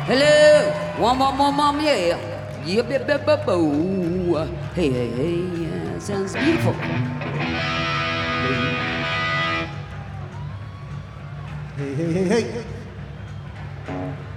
Hello, one, mom, yeah. Yeah, boo. Hey, yeah, sounds beautiful. Hey.